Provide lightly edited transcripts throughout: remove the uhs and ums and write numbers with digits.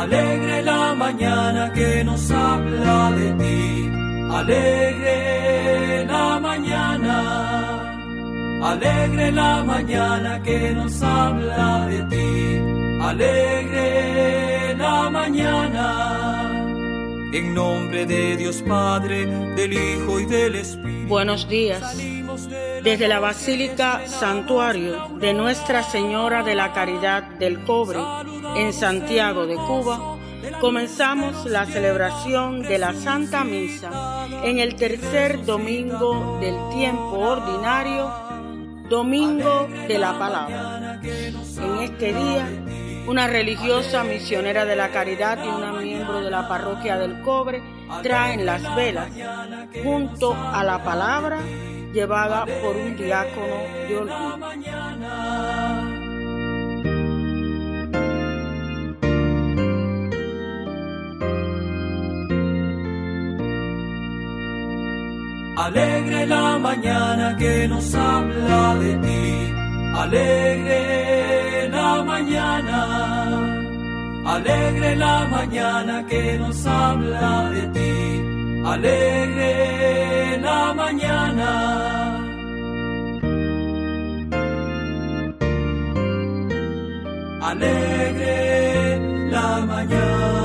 Alegre la mañana que nos habla de ti. Alegre la mañana. Alegre la mañana que nos habla de ti. Alegre la mañana. En nombre de Dios Padre, del Hijo y del Espíritu. Buenos días. Desde la Basílica Santuario de Nuestra Señora de la Caridad del Cobre, en Santiago de Cuba, comenzamos la celebración de la Santa Misa en el tercer domingo del tiempo ordinario, Domingo de la Palabra. En este día, una religiosa misionera de la Caridad y una miembro de la Parroquia del Cobre traen las velas junto a la palabra llevada por un diácono de Olvido. Alegre la mañana que nos habla de ti. Alegre la mañana. Alegre la mañana que nos habla de ti. Alegre la mañana. Alegre la mañana.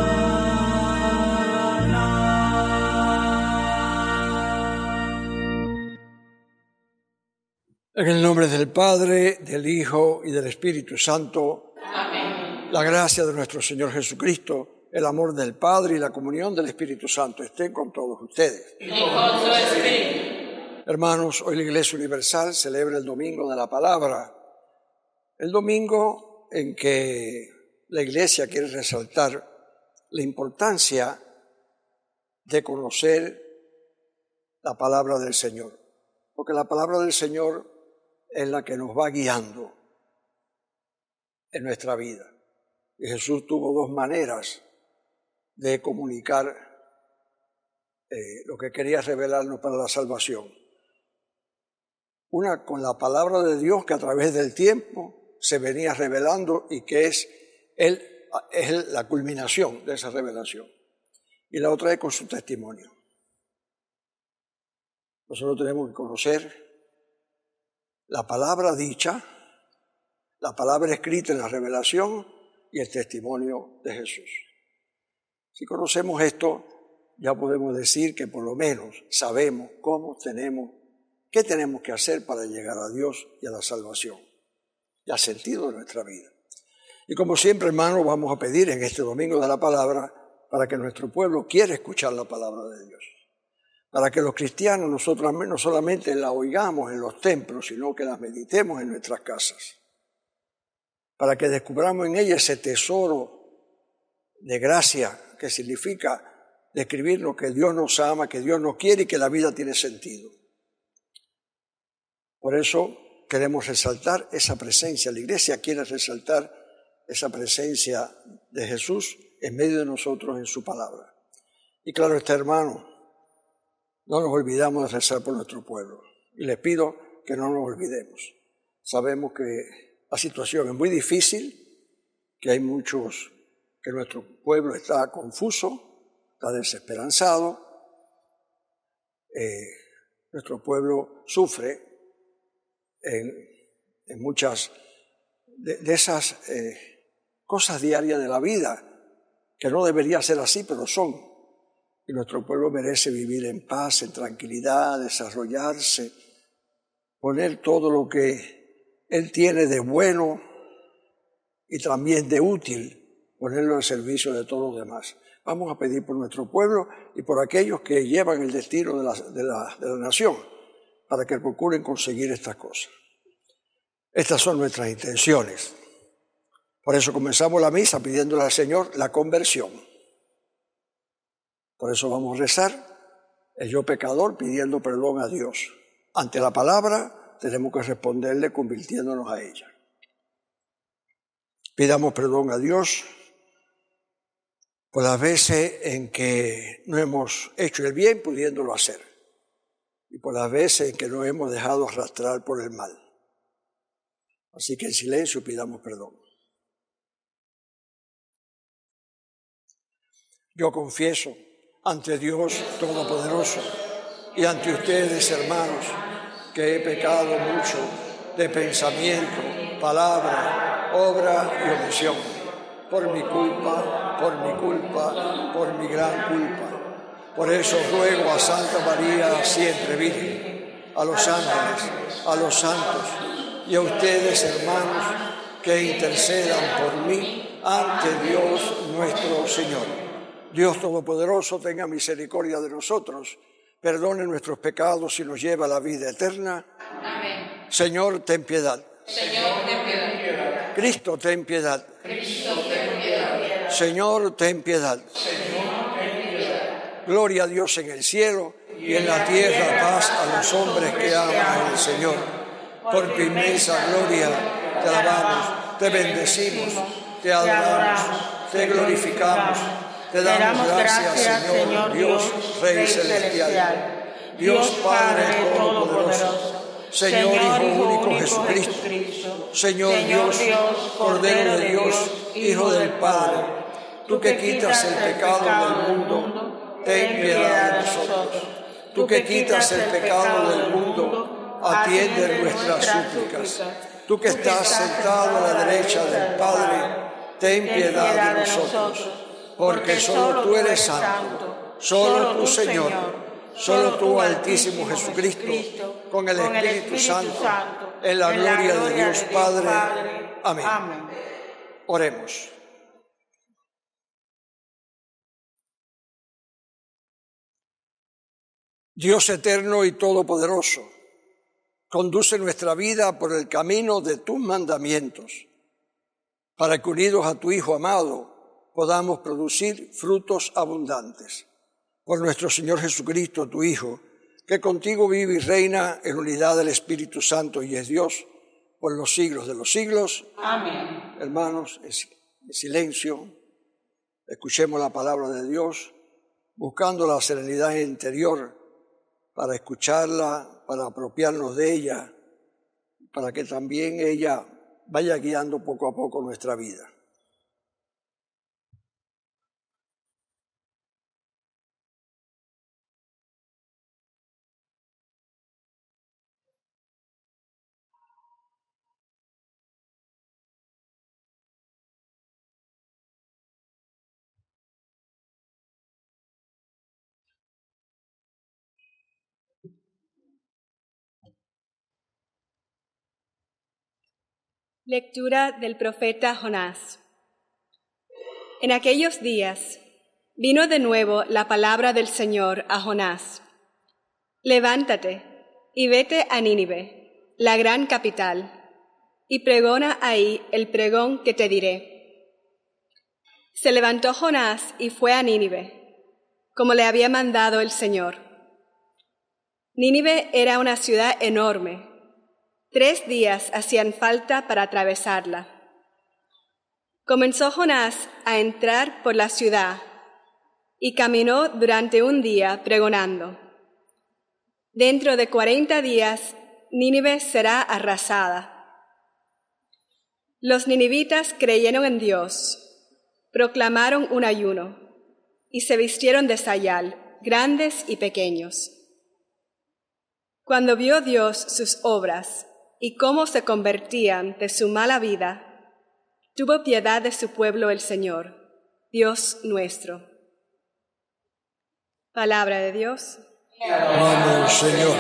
En el nombre del Padre, del Hijo y del Espíritu Santo. Amén. La gracia de nuestro Señor Jesucristo, el amor del Padre y la comunión del Espíritu Santo estén con todos ustedes. Y con su espíritu. Hermanos, hoy la Iglesia Universal celebra el Domingo de la Palabra, el domingo en que la Iglesia quiere resaltar la importancia de conocer la palabra del Señor, porque la palabra del Señor es la que nos va guiando en nuestra vida. Y Jesús tuvo dos maneras de comunicar lo que quería revelarnos para la salvación. Una con la palabra de Dios que a través del tiempo se venía revelando y que es la culminación de esa revelación. Y la otra es con su testimonio. Nosotros tenemos que conocer la palabra dicha, la palabra escrita en la revelación y el testimonio de Jesús. Si conocemos esto, ya podemos decir que por lo menos sabemos qué tenemos que hacer para llegar a Dios y a la salvación y al sentido de nuestra vida. Y como siempre, hermanos, vamos a pedir en este Domingo de la Palabra para que nuestro pueblo quiera escuchar la palabra de Dios. Para que los cristianos nosotros no solamente la oigamos en los templos, sino que la meditemos en nuestras casas. Para que descubramos en ella ese tesoro de gracia que significa describirnos que Dios nos ama, que Dios nos quiere y que la vida tiene sentido. Por eso queremos resaltar esa presencia. La Iglesia quiere resaltar esa presencia de Jesús en medio de nosotros en su palabra. Y claro está, hermano, no nos olvidamos de rezar por nuestro pueblo. Y les pido que no nos olvidemos. Sabemos que la situación es muy difícil, que hay muchos, que nuestro pueblo está confuso, está desesperanzado. Nuestro pueblo sufre en muchas de esas cosas diarias de la vida, que no debería ser así, pero son. Y nuestro pueblo merece vivir en paz, en tranquilidad, desarrollarse, poner todo lo que Él tiene de bueno y también de útil, ponerlo al servicio de todos los demás. Vamos a pedir por nuestro pueblo y por aquellos que llevan el destino de la nación, para que procuren conseguir estas cosas. Estas son nuestras intenciones. Por eso comenzamos la misa pidiéndole al Señor la conversión. Por eso vamos a rezar el yo pecador pidiendo perdón a Dios. Ante la palabra tenemos que responderle convirtiéndonos a ella. Pidamos perdón a Dios por las veces en que no hemos hecho el bien pudiéndolo hacer y por las veces en que nos hemos dejado arrastrar por el mal. Así que en silencio pidamos perdón. Yo confieso ante Dios Todopoderoso y ante ustedes, hermanos, que he pecado mucho de pensamiento, palabra, obra y omisión, por mi culpa, por mi gran culpa. Por eso ruego a Santa María, siempre Virgen, a los ángeles, a los santos y a ustedes, hermanos, que intercedan por mí ante Dios nuestro Señor. Dios Todopoderoso tenga misericordia de nosotros, perdone nuestros pecados y nos lleve a la vida eterna. Amén. Señor, ten piedad. Señor, ten piedad. Cristo, ten piedad. Cristo, ten piedad. Señor, ten piedad. Señor, ten piedad. Gloria a Dios en el cielo y en la tierra paz a los hombres que aman al Señor. Por tu inmensa gloria te alabamos, te bendecimos, te adoramos, te glorificamos, te damos gracias, Señor Dios, Rey celestial, Dios Padre Todopoderoso, Señor Hijo único Jesucristo, Señor Dios, Cordero de Dios, Hijo del Padre, tú que quitas el pecado del mundo, ten piedad de nosotros. Tú que quitas el pecado del mundo, atiende nuestras súplicas. Tú que estás sentado a la derecha del Padre, ten piedad de nosotros. Porque solo tú eres santo, solo tú, Señor, solo tú, Altísimo Jesucristo, con el Espíritu Santo, en la gloria de Dios Padre. Amén. Oremos. Dios eterno y todopoderoso, conduce nuestra vida por el camino de tus mandamientos, para que unidos a tu Hijo amado podamos producir frutos abundantes. Por nuestro Señor Jesucristo, tu Hijo, que contigo vive y reina en unidad del Espíritu Santo y es Dios por los siglos de los siglos. Amén. Hermanos, en silencio, escuchemos la palabra de Dios, buscando la serenidad interior para escucharla, para apropiarnos de ella, para que también ella vaya guiando poco a poco nuestra vida. Lectura del profeta Jonás. En aquellos días vino de nuevo la palabra del Señor a Jonás. Levántate y vete a Nínive, la gran capital, y pregona ahí el pregón que te diré. Se levantó Jonás y fue a Nínive, como le había mandado el Señor. Nínive era una ciudad enorme. 3 días hacían falta para atravesarla. Comenzó Jonás a entrar por la ciudad y caminó durante un día pregonando: Dentro de 40 días Nínive será arrasada. Los ninivitas creyeron en Dios, proclamaron un ayuno y se vistieron de sayal, grandes y pequeños. Cuando vio Dios sus obras y cómo se convertían de su mala vida, tuvo piedad de su pueblo el Señor, Dios nuestro. Palabra de Dios. Amén, Señor.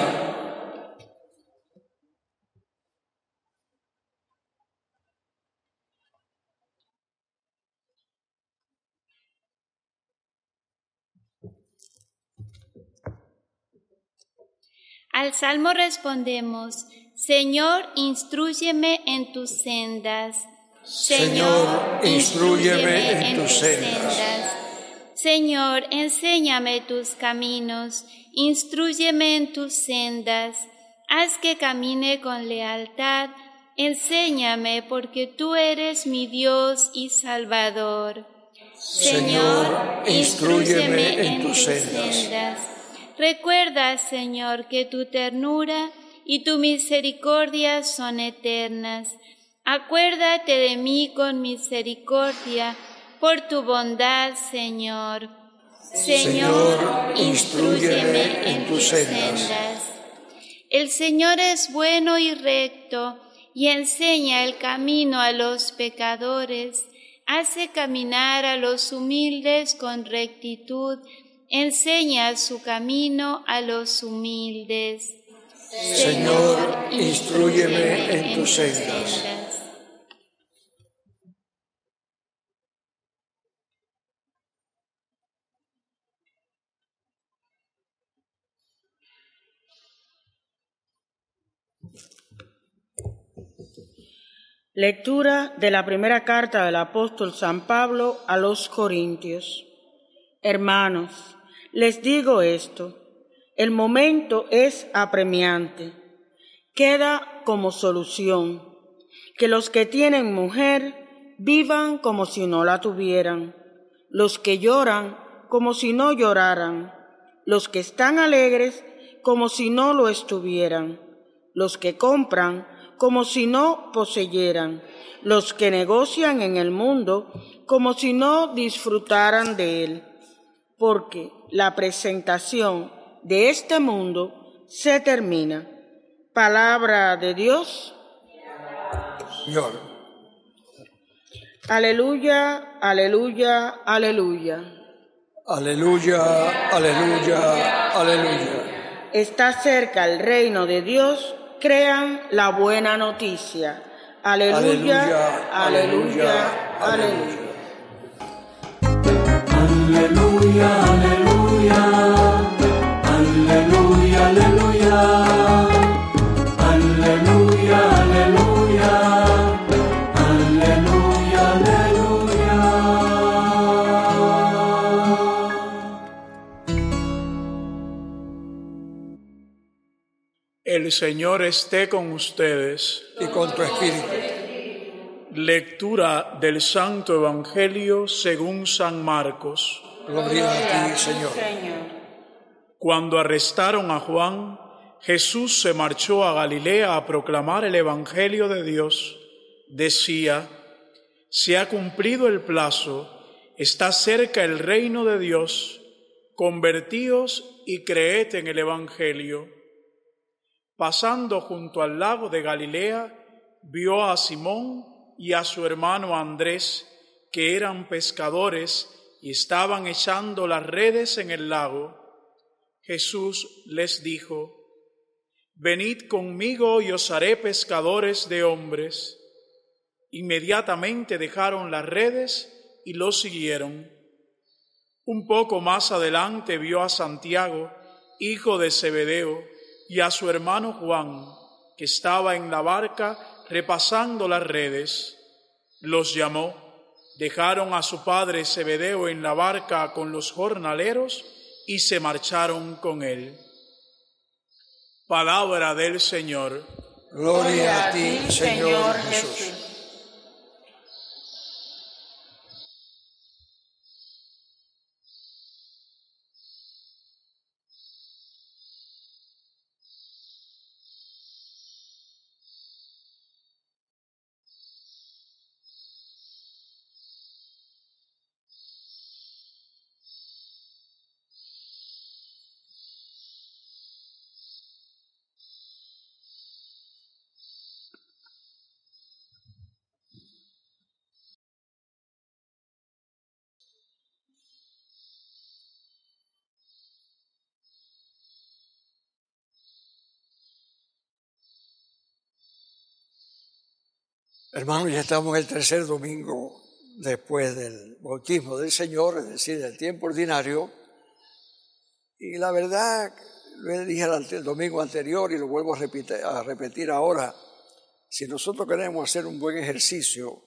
Al salmo respondemos: Señor, instrúyeme en tus sendas. Señor, instrúyeme en tus sendas. Señor, enséñame tus caminos, instrúyeme en tus sendas. Haz que camine con lealtad, enséñame, porque tú eres mi Dios y Salvador. Señor, instrúyeme en tus sendas. Recuerda, Señor, que tu ternura y tu misericordia son eternas. Acuérdate de mí con misericordia, por tu bondad, Señor. Señor, instrúyeme en tus sendas. El Señor es bueno y recto, y enseña el camino a los pecadores, hace caminar a los humildes con rectitud, enseña su camino a los humildes. Señor, instrúyeme en tus sendas. Lectura de la primera carta del apóstol San Pablo a los Corintios. Hermanos, les digo esto, el momento es apremiante. Queda como solución que los que tienen mujer vivan como si no la tuvieran, los que lloran como si no lloraran, los que están alegres como si no lo estuvieran, los que compran como si no poseyeran, los que negocian en el mundo como si no disfrutaran de él, porque la presentación de este mundo se termina. Palabra de Dios. Señor. Aleluya, aleluya, aleluya. Aleluya, aleluya, aleluya. Está cerca el reino de Dios. Crean la buena noticia. Aleluya, aleluya, aleluya. Aleluya, aleluya, aleluya, aleluya, aleluya, aleluya, aleluya, El Señor esté con ustedes. Y con tu espíritu. Lectura del Santo Evangelio según San Marcos. Gloria a ti, Señor. Cuando arrestaron a Juan, Jesús se marchó a Galilea a proclamar el Evangelio de Dios. Decía: se ha cumplido el plazo, está cerca el reino de Dios, convertíos y creed en el Evangelio. Pasando junto al lago de Galilea, vio a Simón y a su hermano Andrés, que eran pescadores y estaban echando las redes en el lago. Jesús les dijo: venid conmigo y os haré pescadores de hombres. Inmediatamente dejaron las redes y lo siguieron. Un poco más adelante vio a Santiago, hijo de Zebedeo, y a su hermano Juan, que estaba en la barca repasando las redes. Los llamó, dejaron a su padre Zebedeo en la barca con los jornaleros y se marcharon con él. Palabra del Señor. Gloria a ti, Señor Jesús. Hermanos, ya estamos en el tercer domingo después del bautismo del Señor, es decir, del tiempo ordinario. Y la verdad, lo dije el domingo anterior y lo vuelvo a repetir ahora, si nosotros queremos hacer un buen ejercicio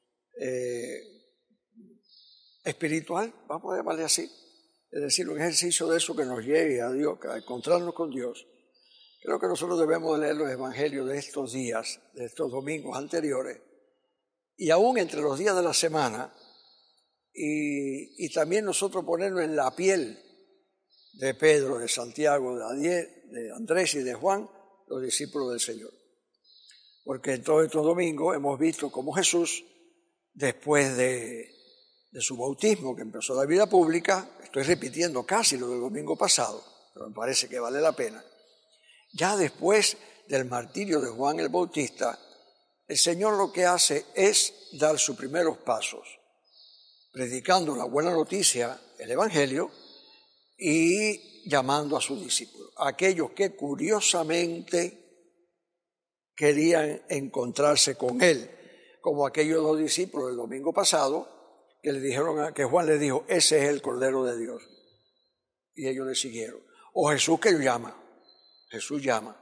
espiritual, vamos a llamarle así, es decir, un ejercicio de eso que nos lleve a Dios, a encontrarnos con Dios, creo que nosotros debemos leer los evangelios de estos días, de estos domingos anteriores, y aún entre los días de la semana, y también nosotros ponernos en la piel de Pedro, de Santiago, de Andrés y de Juan, los discípulos del Señor. Porque en todos estos domingos hemos visto cómo Jesús, después de de su bautismo, que empezó la vida pública, estoy repitiendo casi lo del domingo pasado, pero me parece que vale la pena. Ya después del martirio de Juan el Bautista, el Señor lo que hace es dar sus primeros pasos, predicando la buena noticia, el Evangelio, y llamando a sus discípulos, aquellos que curiosamente querían encontrarse con Él, como aquellos dos discípulos del domingo pasado, que le dijeron, que Juan le dijo, ese es el Cordero de Dios. Y ellos le siguieron. O Jesús que llama. Jesús llama.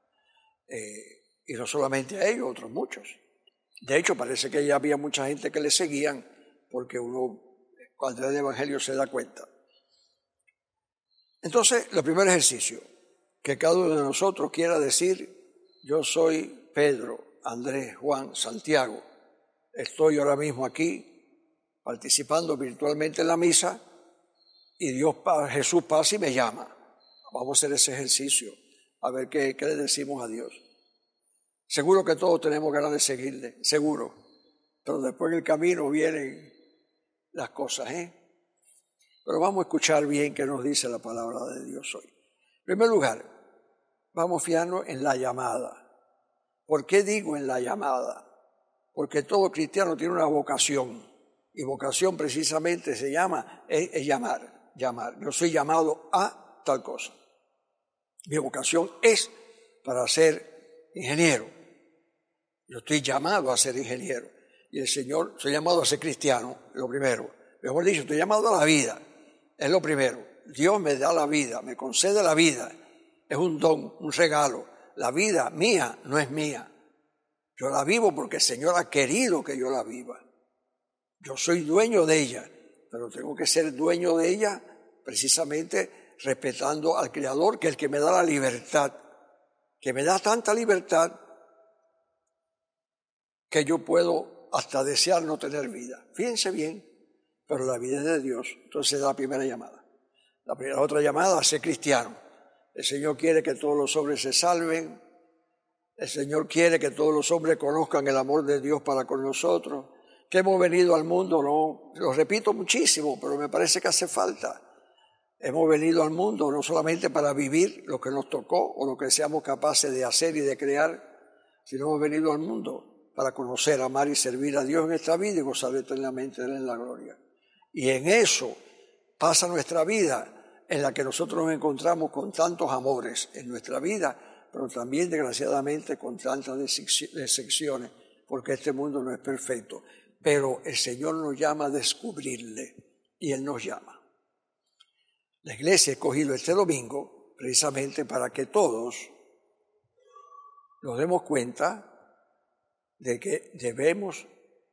Y no solamente a ellos, otros muchos. De hecho, parece que ya había mucha gente que le seguían, porque uno, cuando lee el Evangelio, se da cuenta. Entonces, el primer ejercicio, que cada uno de nosotros quiera decir, yo soy Pedro, Andrés, Juan, Santiago. Estoy ahora mismo aquí participando virtualmente en la misa y Jesús pasa y me llama. Vamos a hacer ese ejercicio, a ver qué le decimos a Dios. Seguro que todos tenemos ganas de seguirle, seguro. Pero después en el camino vienen las cosas, Pero vamos a escuchar bien qué nos dice la palabra de Dios hoy. En primer lugar, vamos a fijarnos en la llamada. ¿Por qué digo en la llamada? Porque todo cristiano tiene una vocación. Y vocación precisamente se llama, es llamar. Yo soy llamado a tal cosa. Mi vocación es para ser ingeniero. Yo estoy llamado a ser ingeniero. Y el Señor, soy llamado a ser cristiano, lo primero. Mejor dicho, estoy llamado a la vida, es lo primero. Dios me da la vida, me concede la vida. Es un don, un regalo. La vida mía no es mía. Yo la vivo porque el Señor ha querido que yo la viva. Yo soy dueño de ella, pero tengo que ser dueño de ella precisamente respetando al Creador, que es el que me da la libertad, que me da tanta libertad que yo puedo hasta desear no tener vida. Fíjense bien, pero la vida es de Dios. Entonces es la primera llamada. La otra llamada, a ser cristiano. El Señor quiere que todos los hombres se salven. El Señor quiere que todos los hombres conozcan el amor de Dios para con nosotros. Que hemos venido al mundo, no, lo repito muchísimo, pero me parece que hace falta. Hemos venido al mundo no solamente para vivir lo que nos tocó o lo que seamos capaces de hacer y de crear, sino hemos venido al mundo para conocer, amar y servir a Dios en esta vida y gozar eternamente de Él en la gloria. Y en eso pasa nuestra vida, en la que nosotros nos encontramos con tantos amores en nuestra vida, pero también desgraciadamente con tantas decepciones, porque este mundo no es perfecto. Pero el Señor nos llama a descubrirle y Él nos llama. La Iglesia ha escogido este domingo precisamente para que todos nos demos cuenta de que debemos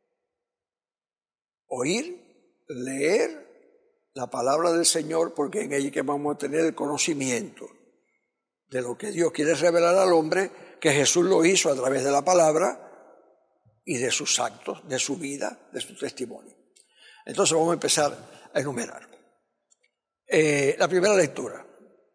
oír, leer la palabra del Señor, porque en ella que vamos a tener el conocimiento de lo que Dios quiere revelar al hombre, que Jesús lo hizo a través de la palabra y de sus actos, de su vida, de su testimonio. Entonces vamos a empezar a enumerar. La primera lectura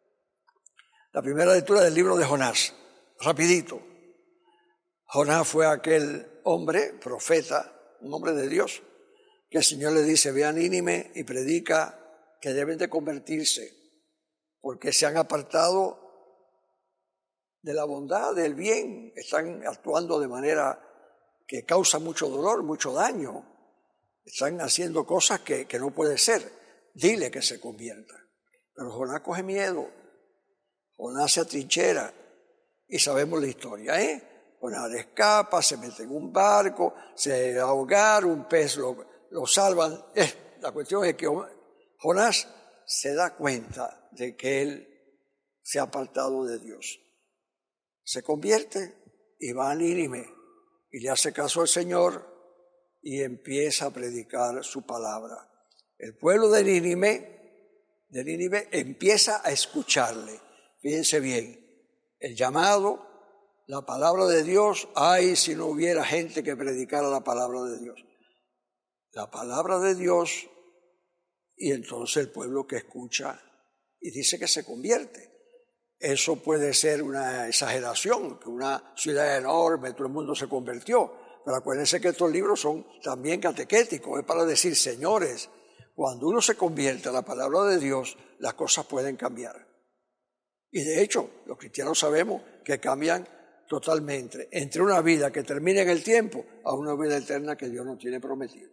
del libro de Jonás, rapidito. Jonás fue aquel hombre, profeta, un hombre de Dios, que el Señor le dice, ve a Nínive y predica que deben de convertirse, porque se han apartado de la bondad, del bien, están actuando de manera que causa mucho dolor, mucho daño. Están haciendo cosas que no puede ser. Dile que se convierta. Pero Jonás coge miedo. Jonás se atrinchera. Y sabemos la historia, Jonás escapa, se mete en un barco, se ahoga, un pez lo salvan. La cuestión es que Jonás se da cuenta de que él se ha apartado de Dios. Se convierte y va a Nínive. Y le hace caso al Señor y empieza a predicar su palabra. El pueblo de Nínive empieza a escucharle. Fíjense bien, el llamado, la palabra de Dios, ay si no hubiera gente que predicara la palabra de Dios. La palabra de Dios, y entonces el pueblo que escucha y dice que se convierte. Eso puede ser una exageración, que una ciudad enorme, todo el mundo se convirtió, Pero acuérdense que estos libros son también catequéticos, es para decir, señores, cuando uno se convierte a la palabra de Dios, las cosas pueden cambiar. Y de hecho, los cristianos sabemos que cambian totalmente entre una vida que termina en el tiempo a una vida eterna que Dios nos tiene prometido.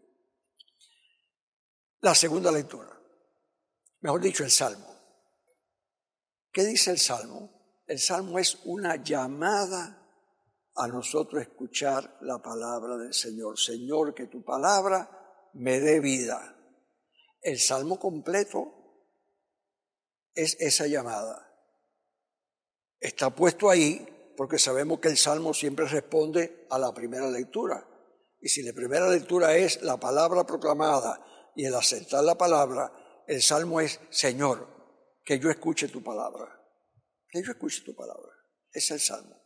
La segunda lectura, mejor dicho, el Salmo. ¿Qué dice el Salmo? El Salmo es una llamada a nosotros escuchar la palabra del Señor. Señor, que tu palabra me dé vida. El Salmo completo es esa llamada. Está puesto ahí porque sabemos que el Salmo siempre responde a la primera lectura. Y si la primera lectura es la palabra proclamada y el aceptar la palabra, el Salmo es, Señor, que yo escuche tu palabra. Que yo escuche tu palabra. Es el Salmo.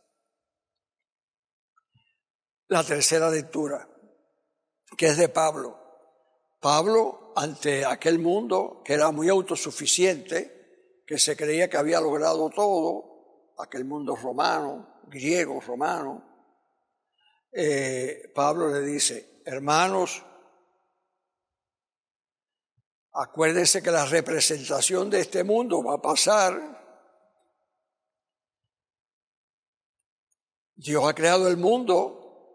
La tercera lectura, que es de Pablo. Pablo, ante aquel mundo que era muy autosuficiente, que se creía que había logrado todo, aquel mundo romano, griego, romano, Pablo le dice, hermanos, acuérdense que la representación de este mundo va a pasar. Dios ha creado el mundo.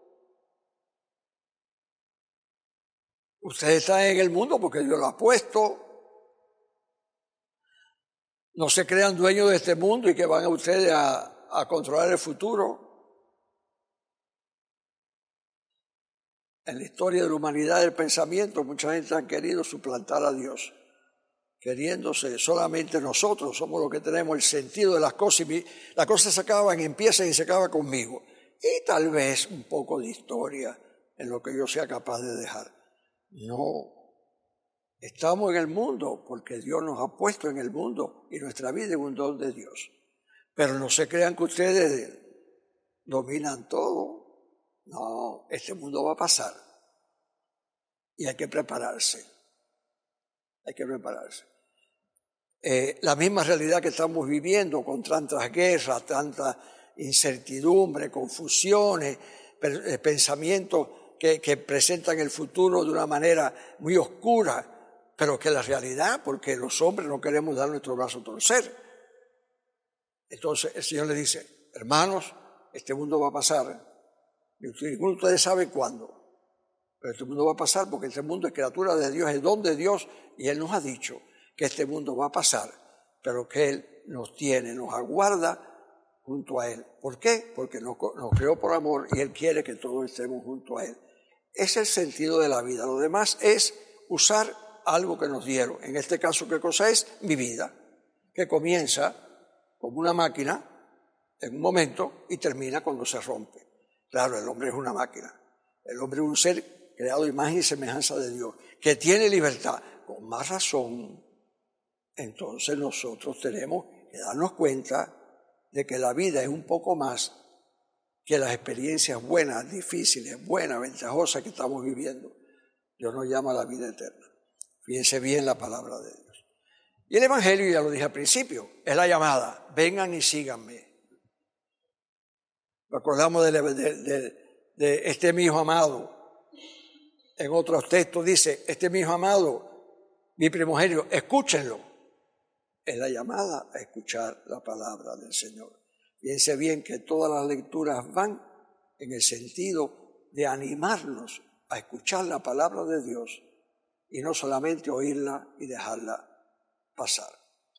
Ustedes están en el mundo porque Dios lo ha puesto. No se crean dueños de este mundo y que van a ustedes a controlar el futuro. En la historia de la humanidad del pensamiento, mucha gente ha querido suplantar a Dios, queriéndose solamente nosotros, somos los que tenemos el sentido de las cosas y las cosas se acaban, empiezan y se acaba conmigo. Y tal vez un poco de historia en lo que yo sea capaz de dejar. No, estamos en el mundo porque Dios nos ha puesto en el mundo y nuestra vida es un don de Dios. Pero no se crean que ustedes dominan todo. No, este mundo va a pasar y hay que prepararse. Hay que prepararse. La misma realidad que estamos viviendo con tantas guerras, tanta incertidumbre, confusiones, pensamientos que presentan el futuro de una manera muy oscura, pero que la realidad, porque los hombres no queremos dar nuestro brazo a torcer. Entonces el Señor le dice, hermanos, este mundo va a pasar. Ninguno de ustedes sabe cuándo, pero este mundo va a pasar porque este mundo es criatura de Dios, es don de Dios, y Él nos ha dicho que este mundo va a pasar, pero que Él nos tiene, nos aguarda junto a Él. ¿Por qué? Porque nos creó por amor y Él quiere que todos estemos junto a Él. Es el sentido de la vida. Lo demás es usar algo que nos dieron. En este caso, ¿qué cosa es? Mi vida, que comienza como una máquina en un momento y termina cuando se rompe. Claro, el hombre es una máquina. El hombre es un ser creado a imagen y semejanza de Dios, que tiene libertad. Con más razón, entonces nosotros tenemos que darnos cuenta de que la vida es un poco más que las experiencias buenas, difíciles, buenas, ventajosas que estamos viviendo. Dios nos llama a la vida eterna. Fíjense bien la palabra de Dios. Y el Evangelio, ya lo dije al principio, es la llamada, vengan y síganme. Recordamos de este mi hijo amado. En otros textos dice, este mi hijo amado, mi primogénito, escúchenlo. Es la llamada a escuchar la palabra del Señor. Fíjense bien que todas las lecturas van en el sentido de animarnos a escuchar la palabra de Dios y no solamente oírla y dejarla pasar.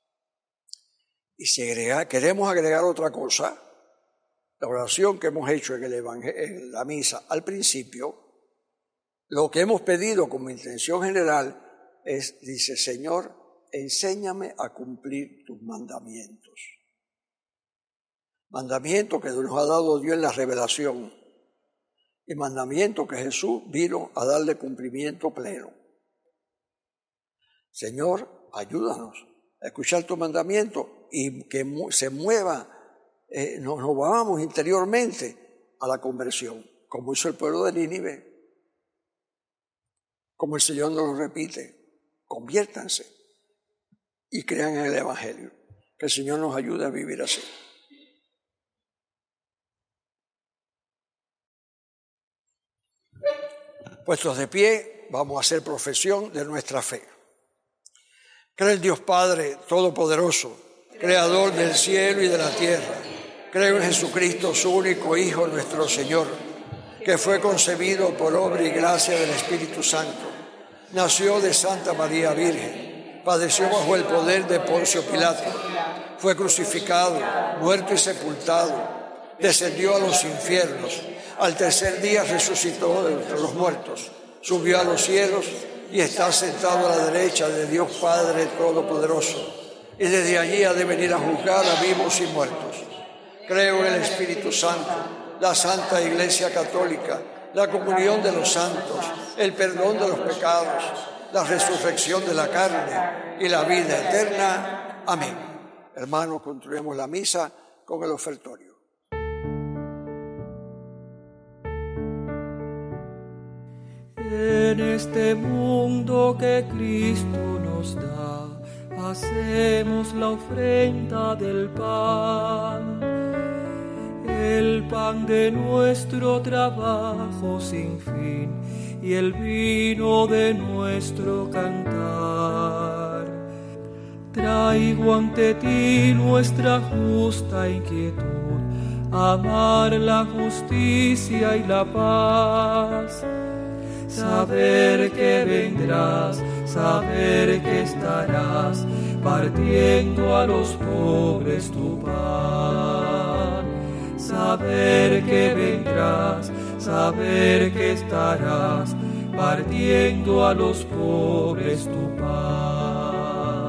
Y si queremos agregar otra cosa, la oración que hemos hecho en la misa al principio, lo que hemos pedido como intención general es, dice, Señor, enséñame a cumplir tus mandamientos. Mandamientos que nos ha dado Dios en la revelación y mandamientos que Jesús vino a darle cumplimiento pleno. Señor, ayúdanos a escuchar tus mandamientos y que se mueva, nos vamos interiormente a la conversión, como hizo el pueblo de Nínive, como el Señor nos lo repite, conviértanse y crean en el Evangelio. Que el Señor nos ayude a vivir así. Puestos de pie, vamos a hacer profesión de nuestra fe. Creo en Dios Padre Todopoderoso, Creador del cielo y de la tierra. Creo en Jesucristo, su único Hijo, nuestro Señor, que fue concebido por obra y gracia del Espíritu Santo. Nació de Santa María Virgen, padeció bajo el poder de Poncio Pilato, fue crucificado, muerto y sepultado, descendió a los infiernos, al tercer día resucitó de entre los muertos, subió a los cielos y está sentado a la derecha de Dios Padre Todopoderoso, y desde allí ha de venir a juzgar a vivos y muertos. Creo en el Espíritu Santo, la Santa Iglesia Católica, la comunión de los santos, el perdón de los pecados, la resurrección de la carne y la vida eterna. Amén. Hermanos, continuemos la misa con el ofertorio. En este mundo que Cristo nos da, hacemos la ofrenda del pan, el pan de nuestro trabajo sin fin y el vino de nuestro cantar. Traigo ante ti nuestra justa inquietud, amar la justicia y la paz. Saber que vendrás, saber que estarás, partiendo a los pobres tu pan. Saber que vendrás, saber que estarás, partiendo a los pobres tu pan.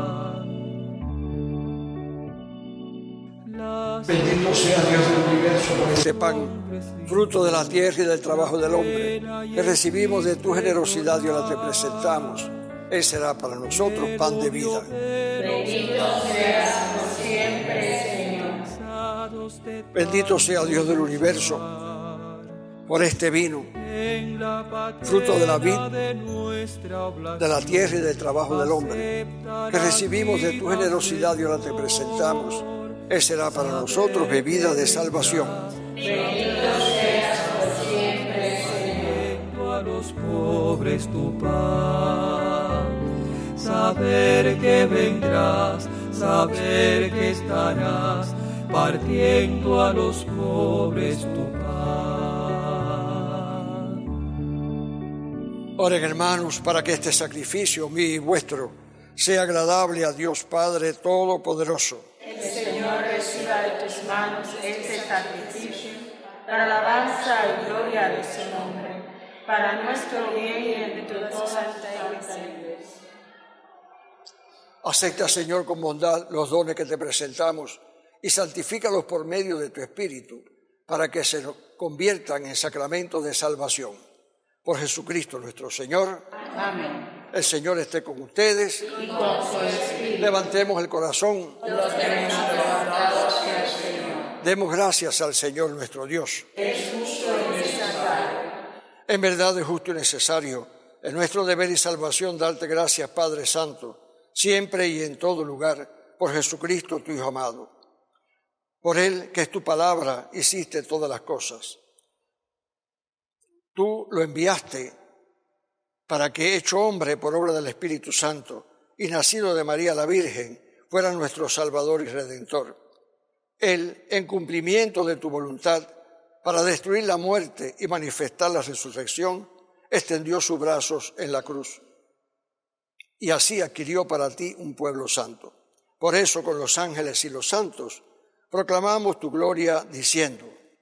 Bendito sea Dios del universo por este pan, fruto de la tierra y del trabajo del hombre, que recibimos de tu generosidad y ahora te presentamos. Él será para nosotros pan de vida. Bendito seas por siempre, Señor. Bendito sea Dios del universo por este vino, fruto de la vid, de la tierra y del trabajo del hombre, que recibimos de tu generosidad y ahora te presentamos. Él será para nosotros bebida de salvación. Bendito seas por siempre, Señor. A los pobres tu pan, saber que vendrás, saber que estarás, partiendo a los pobres tu pan. Oren, hermanos, para que este sacrificio mío y vuestro sea agradable a Dios Padre Todopoderoso. El Señor reciba de tus manos este sacrificio para alabanza y gloria de su nombre, para nuestro bien y el de toda santa iglesia. Acepta, Señor, con bondad los dones que te presentamos y santifícalos por medio de tu Espíritu, para que se conviertan en sacramentos de salvación. Por Jesucristo nuestro Señor. Amén. El Señor esté con ustedes. Y con su espíritu. Levantemos el corazón. Los tenemos levantados hacia el Señor. Demos gracias al Señor nuestro Dios. Es justo y necesario. En verdad es justo y necesario. Es nuestro deber y salvación darte gracias, Padre Santo, siempre y en todo lugar, por Jesucristo, tu Hijo amado. Por Él, que es tu palabra, hiciste todas las cosas. Tú lo enviaste para que, hecho hombre por obra del Espíritu Santo y nacido de María la Virgen, fuera nuestro Salvador y Redentor. Él, en cumplimiento de tu voluntad, para destruir la muerte y manifestar la resurrección, extendió sus brazos en la cruz. Y así adquirió para ti un pueblo santo. Por eso, con los ángeles y los santos, proclamamos tu gloria diciendo: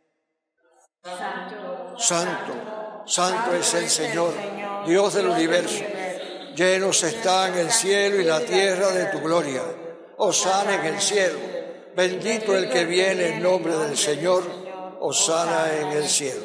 Santo, Santo, Santo es el Señor, Dios del universo. Llenos están el cielo y la tierra de tu gloria. Hosana en el cielo. Bendito el que viene en nombre del Señor. Hosana en el cielo.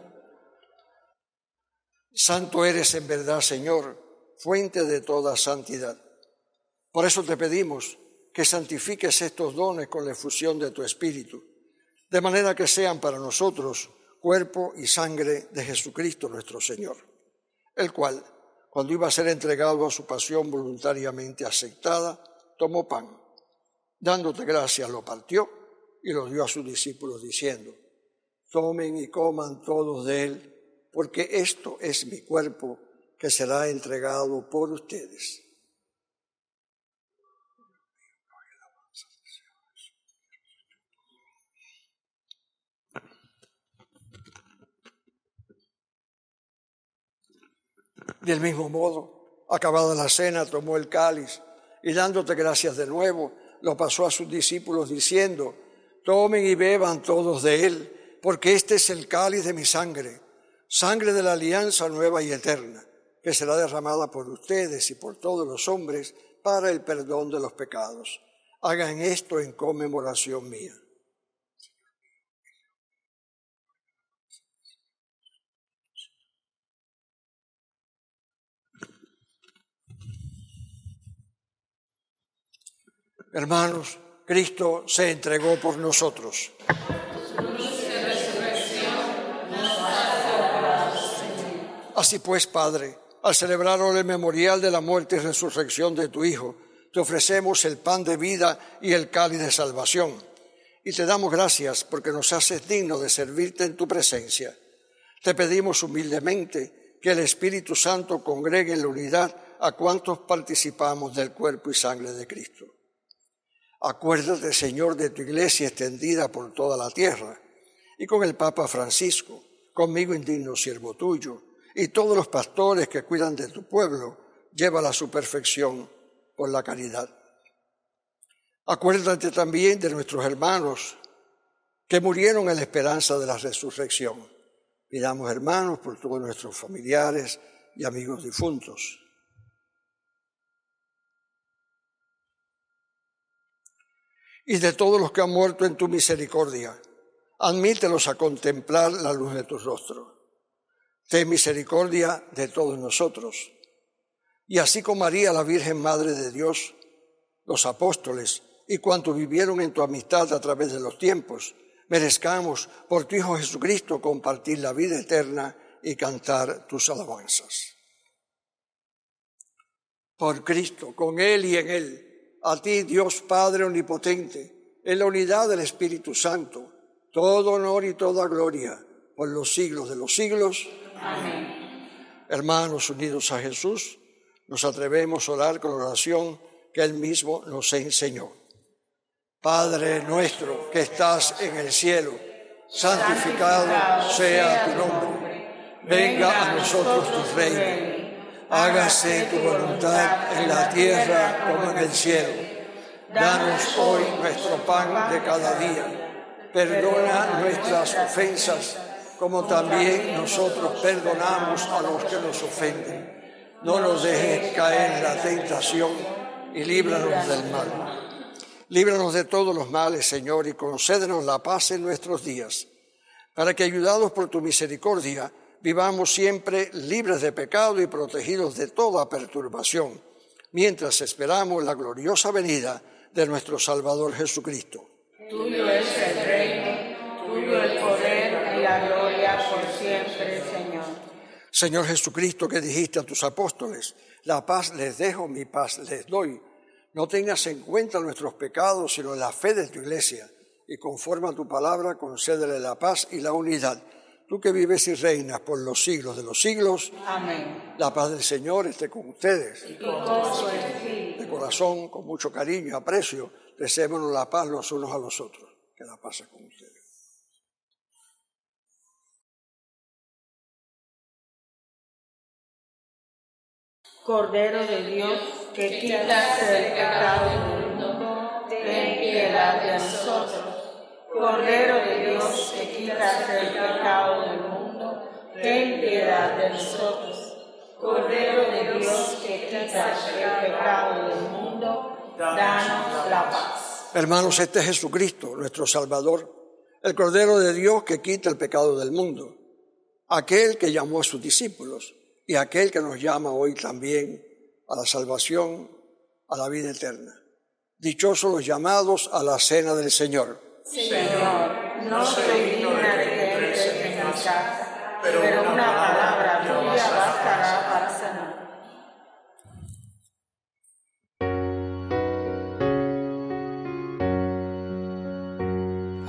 Santo eres en verdad, Señor, fuente de toda santidad. Por eso te pedimos que santifiques estos dones con la efusión de tu Espíritu, de manera que sean para nosotros cuerpo y sangre de Jesucristo nuestro Señor, el cual, cuando iba a ser entregado a su pasión voluntariamente aceptada, tomó pan, dándote gracias, lo partió y lo dio a sus discípulos diciendo: tomen y coman todos de él, porque esto es mi cuerpo que será entregado por ustedes. Del mismo modo, acabada la cena, tomó el cáliz y dándote gracias de nuevo, lo pasó a sus discípulos diciendo: tomen y beban todos de él, porque este es el cáliz de mi sangre, sangre de la alianza nueva y eterna, que será derramada por ustedes y por todos los hombres para el perdón de los pecados. Hagan esto en conmemoración mía. Hermanos, Cristo se entregó por nosotros. Así pues, Padre, al celebrar hoy el memorial de la muerte y resurrección de tu Hijo, te ofrecemos el pan de vida y el cáliz de salvación. Y te damos gracias porque nos haces dignos de servirte en tu presencia. Te pedimos humildemente que el Espíritu Santo congregue en la unidad a cuantos participamos del cuerpo y sangre de Cristo. Acuérdate, Señor, de tu iglesia extendida por toda la tierra, y con el Papa Francisco, conmigo indigno siervo tuyo, y todos los pastores que cuidan de tu pueblo, llévala a su perfección por la caridad. Acuérdate también de nuestros hermanos que murieron en la esperanza de la resurrección. Pidamos, hermanos, por todos nuestros familiares y amigos difuntos. Y de todos los que han muerto en tu misericordia, admítelos a contemplar la luz de tu rostro. Ten misericordia de todos nosotros. Y así como María, la Virgen Madre de Dios, los apóstoles y cuantos vivieron en tu amistad a través de los tiempos, merezcamos por tu Hijo Jesucristo compartir la vida eterna y cantar tus alabanzas. Por Cristo, con Él y en Él, a ti, Dios Padre Omnipotente, en la unidad del Espíritu Santo, todo honor y toda gloria por los siglos de los siglos. Amén. Hermanos unidos a Jesús, nos atrevemos a orar con la oración que Él mismo nos enseñó. Padre nuestro que estás en el cielo, santificado sea tu nombre. Venga a nosotros tu reino. Hágase tu voluntad en la tierra como en el cielo. Danos hoy nuestro pan de cada día. Perdona nuestras ofensas, como también nosotros perdonamos a los que nos ofenden. No nos dejes caer en la tentación y líbranos del mal. Líbranos de todos los males, Señor, y concédenos la paz en nuestros días, para que, ayudados por tu misericordia, vivamos siempre libres de pecado y protegidos de toda perturbación, mientras esperamos la gloriosa venida de nuestro Salvador Jesucristo. Tuyo es el reino, tuyo el poder y la gloria por siempre, Señor. Señor Jesucristo, que dijiste a tus apóstoles: la paz les dejo, mi paz les doy. No tengas en cuenta nuestros pecados, sino la fe de tu iglesia, y conforme a tu palabra concédele la paz y la unidad. Tú que vives y reinas por los siglos de los siglos. Amén. La paz del Señor esté con ustedes. Y con todo su espíritu. De corazón, con mucho cariño y aprecio, deseémonos la paz los unos a los otros. Que la paz sea con ustedes. Cordero de Dios, que quitas el pecado del mundo, ten piedad de nosotros. Cordero de Dios, que quitas el pecado del mundo, ten piedad de nosotros. Cordero de Dios, que quitas el pecado del mundo, danos la paz. Hermanos, este es Jesucristo, nuestro Salvador, el Cordero de Dios que quita el pecado del mundo, aquel que llamó a sus discípulos y aquel que nos llama hoy también a la salvación, a la vida eterna. Dichosos los llamados a la cena del Señor. Señor, no soy digna de que entres en mi casa, pero una palabra tuya bastará para sanar.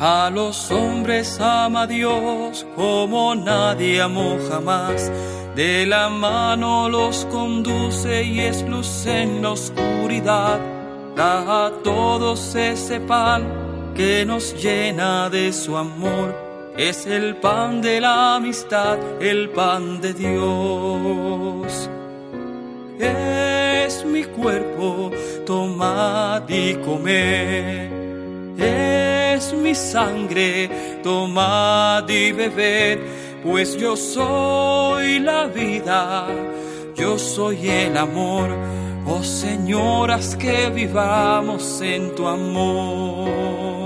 A los hombres ama Dios como nadie amó jamás. De la mano los conduce y es luz en la oscuridad. Da a todos ese pan que nos llena de su amor. Es el pan de la amistad, el pan de Dios. Es mi cuerpo, tomad y comed. Es mi sangre, tomad y bebed, pues yo soy la vida, yo soy el amor. Oh Señor, haz que vivamos en tu amor.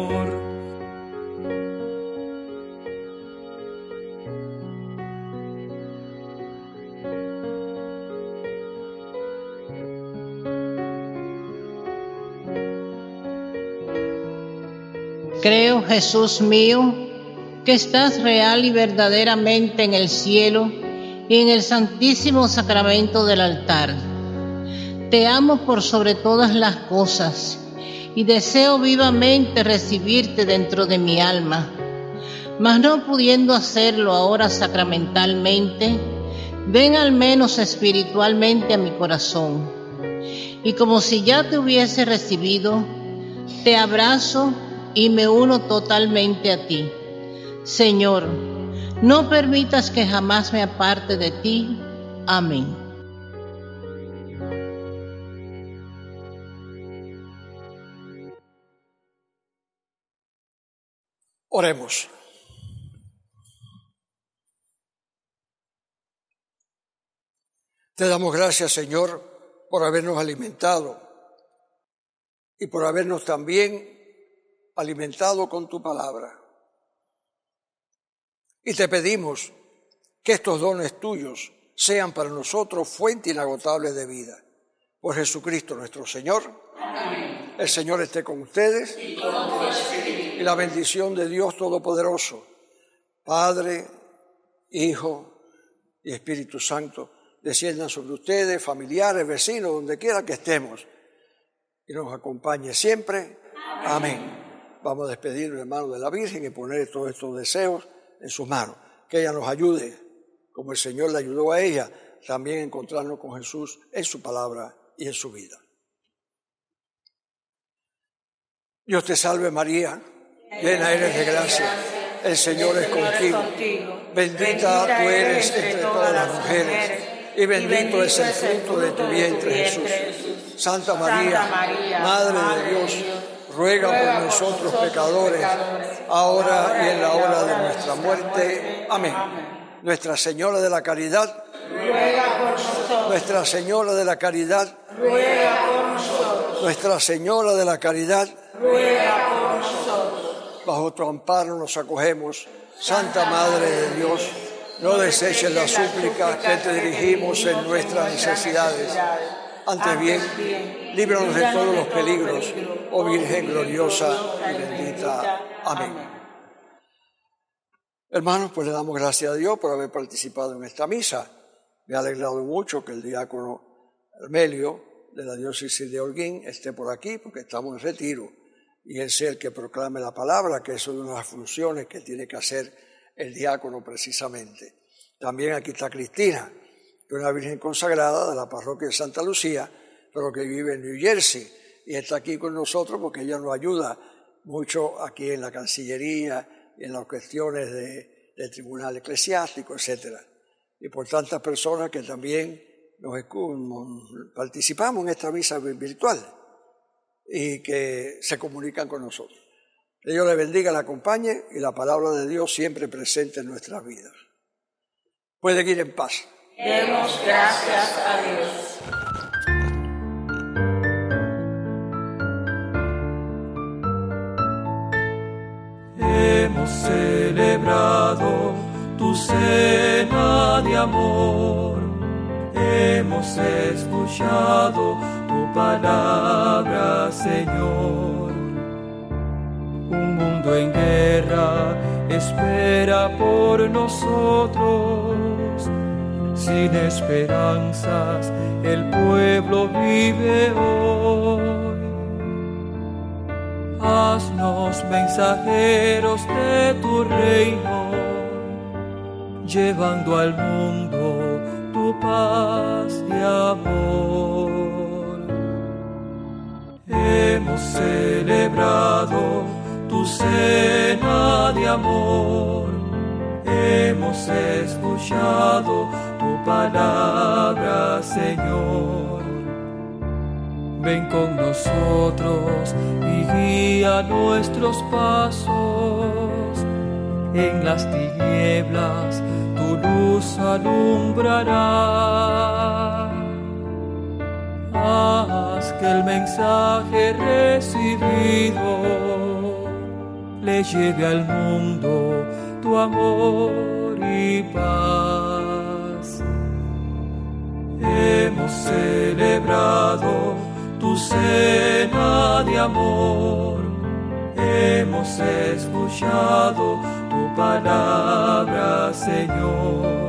Creo, Jesús mío, que estás real y verdaderamente en el cielo y en el santísimo sacramento del altar. Te amo por sobre todas las cosas y deseo vivamente recibirte dentro de mi alma, mas no pudiendo hacerlo ahora sacramentalmente, ven al menos espiritualmente a mi corazón. Y como si ya te hubiese recibido, te abrazo y me uno totalmente a ti. Señor, no permitas que jamás me aparte de ti. Amén. Oremos. Te damos gracias, Señor, por habernos alimentado y por habernos también alimentado con tu palabra. Y te pedimos que estos dones tuyos sean para nosotros fuente inagotable de vida. Por Jesucristo nuestro Señor. Amén. El Señor esté con ustedes. Y con tu espíritu. Y la bendición de Dios Todopoderoso, Padre, Hijo y Espíritu Santo, desciendan sobre ustedes, familiares, vecinos, donde quiera que estemos, y nos acompañe siempre. Amén. Vamos a despedirnos, hermanos, de la Virgen y poner todos estos deseos en sus manos. Que ella nos ayude, como el Señor le ayudó a ella, también a encontrarnos con Jesús en su palabra y en su vida. Dios te salve María, llena eres de gracia, el Señor es contigo. Bendita tú eres entre todas las mujeres, y bendito es el fruto de tu vientre, Jesús. Santa María, Madre de Dios, ruega por nosotros pecadores, ahora y en la hora de nuestra muerte. Amén. Nuestra Señora de la Caridad, ruega por nosotros. Nuestra Señora de la Caridad, ruega por nosotros. Nuestra Señora de la Caridad, ruega por nosotros. Bajo tu amparo nos acogemos, Santa Madre de Dios. No deseches la súplica que te dirigimos en nuestras necesidades. Antes bien, líbranos de todos los peligros, oh Virgen gloriosa y bendita. Amén. Hermanos, pues le damos gracias a Dios por haber participado en esta misa. Me ha alegrado mucho que el diácono Hermelio de la diócesis de Holguín esté por aquí, porque estamos en retiro, y él sea el que proclame la palabra, que eso es una de las funciones que tiene que hacer el diácono precisamente. También aquí está Cristina, que es una virgen consagrada de la parroquia de Santa Lucía, pero que vive en New Jersey, y está aquí con nosotros porque ella nos ayuda mucho aquí en la Cancillería y en las cuestiones del Tribunal Eclesiástico, etc. Y por tantas personas que también participamos en esta misa virtual y que se comunican con nosotros. Que Dios le bendiga, le acompañe y la palabra de Dios siempre presente en nuestras vidas. Pueden ir en paz. Demos gracias a Dios. Hemos celebrado tu cena de amor, hemos escuchado tu palabra, Señor. Un mundo en guerra espera por nosotros, sin esperanzas el pueblo vive hoy. haznos mensajeros de tu reino, llevando al mundo tu paz y amor. Hemos celebrado tu cena de amor, hemos escuchado tu palabra, Señor. Ven con nosotros y guía nuestros pasos. En las tinieblas tu luz alumbrará. Haz que el mensaje recibido le lleve al mundo tu amor y paz. Hemos celebrado tu cena de amor, hemos escuchado tu palabra, Señor.